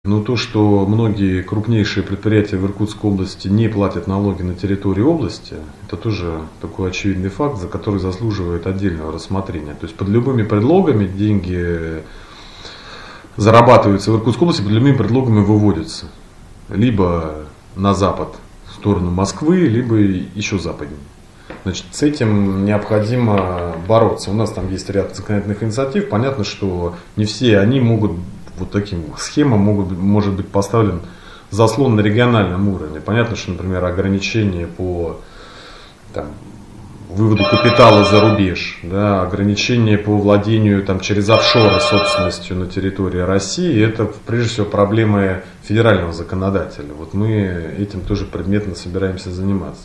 Но то, что многие крупнейшие предприятия в Иркутской области не платят налоги на территории области, это тоже такой очевидный факт, за который заслуживает отдельного рассмотрения. То есть под любыми предлогами деньги зарабатываются в Иркутской области, под любыми предлогами выводятся. Либо на запад, в сторону Москвы, либо еще западнее. Значит, с этим необходимо бороться. У нас там есть ряд законодательных инициатив. Понятно, что не все они могут, вот таким схемам может быть поставлен заслон на региональном уровне. Понятно, что, например, ограничения по выводу капитала за рубеж, да, ограничения по владению через офшоры собственностью на территории России, это прежде всего проблемы федерального законодателя. Вот мы этим тоже предметно собираемся заниматься.